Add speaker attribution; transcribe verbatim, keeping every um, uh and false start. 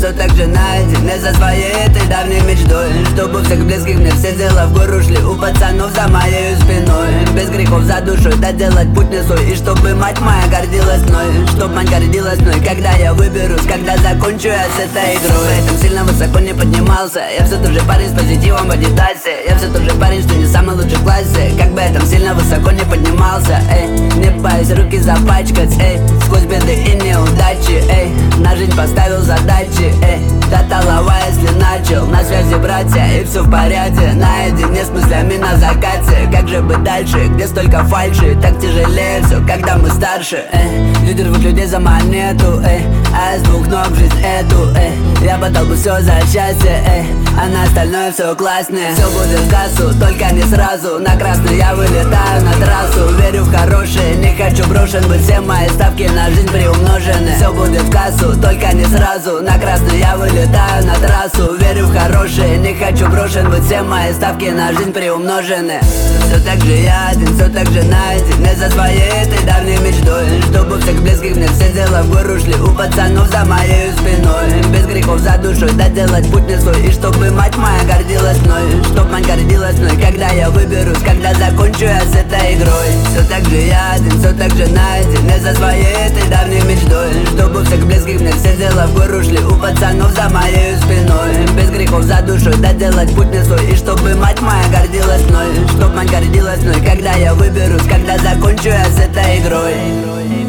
Speaker 1: все так же наедине со своей этой давней мечтой, чтобы у всех близких мне все дела в гору шли, у пацанов за моей спиной. Без грехов за душой доделать путь не свой, и чтобы мать моя гордилась мной, чтоб мать гордилась мной, когда я выберусь, когда закончу я с этой игрой. Поэтому сильно высоко не поднимался, я все тот же парень с позитивом в Адидасе, я все тот же парень, что не самый лучший в классе. Как бы я там сильно высоко не поднимался, эй, не паюсь руки запачкать, эй, сквозь беды и неудачи, эй, на жизнь поставил задачи, эй, до талова, если начал, на связи братья, и все в порядке, наедине с мыслями на закате. Как же быть дальше, где столько фальши, так тяжелее все, когда мы старше, эй, люди рвут людей за монету, эй, а я с двух ног в жизнь эту, эй, я подал бы все за счастье, эй, а на остальное все класснее. Все будет в кассу, только не сразу, на красный я вылетаю на трассу, верю в хорошее, не хочу брошен быть, все мои ставки на жизнь приумножены. Все будет в кассу, только не сразу, на красный я вылетаю на трассу, верю в хорошее, не хочу брошен быть, все мои ставки на жизнь приумножены. Все так же я один, все так же наедине со своей этой давней мечтой, чтобы у всех близких мне все дела в гору шли, у пацанов за моей спиной. Без грехов за душой доделать путь не свой, и чтобы мать моя гордилась мной, чтоб мать гордилась мной, когда я выберусь, когда закончу я с этой игрой. Все так же я один, все так же наедине со своей этой давней мечтой, чтобы у всех близких мне все дела в гору шли, у пацанов за моей спиной. Без грехов за душой доделать путь не свой, и чтобы мать моя гордилась мной, чтоб мать гордилась мной, когда я выберусь, когда закончу я с этой игрой.